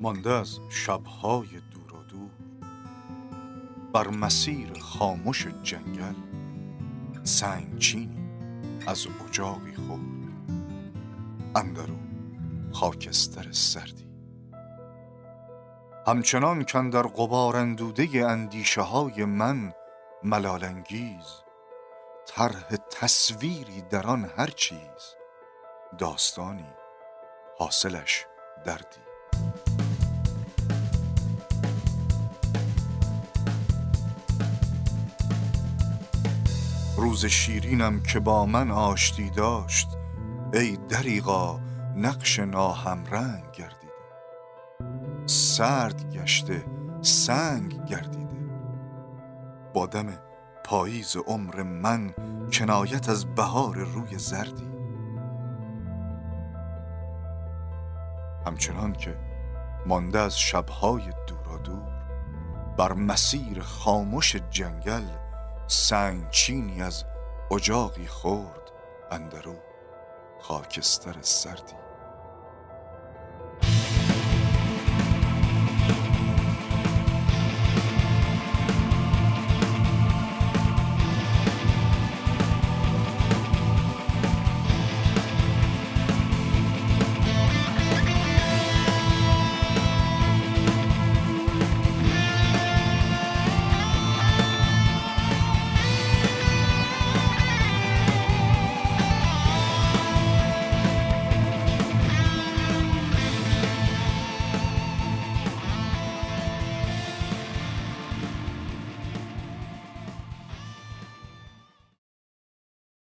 مانده از شب‌های دور و دور، بر مسیر خاموش جنگل، سنگچینی از اجاقی خورد، اندرو خاکستر سردی. همچنان کاندر غبار اندوده اندیشه های من ملال انگیز، طرح تصویری در آن هر چیز، داستانی حاصلش دردی. روز شیرینم که با من آشتی داشت، ای دریغا نقش ناهمرنگ گردیده، سرد گشته سنگ گردیده. با دم پاییز عمر من کنایت از بهار روی زردی. همچنان که مانده از شب‌های دور و دور، بر مسیر خاموش جنگل، سنگچینی از اجاقی خورد، اندرو خاکستر سردی.